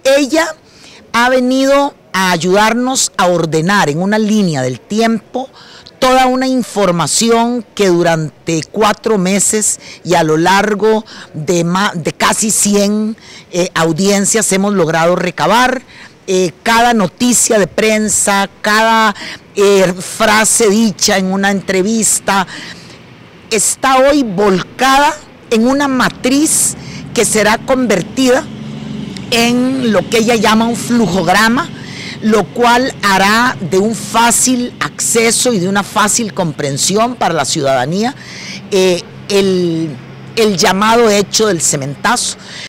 Ella ha venido a ayudarnos a ordenar en una línea del tiempo toda una información que durante 4 meses y a lo largo de casi 100 audiencias hemos logrado recabar. Cada noticia de prensa, cada frase dicha en una entrevista, está hoy volcada en una matriz que será convertida en lo que ella llama un flujograma, lo cual hará de un fácil acceso y de una fácil comprensión para la ciudadanía el llamado hecho del cementazo.